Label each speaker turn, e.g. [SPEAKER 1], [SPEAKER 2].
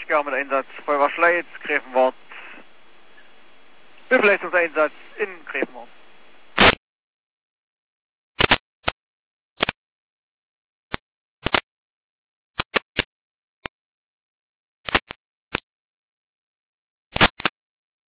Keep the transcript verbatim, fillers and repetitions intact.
[SPEAKER 1] Jahr mit Einsatz Feuerwehr Schleiz, Grevenwort. Befleißungseinsatz in Grevenwort.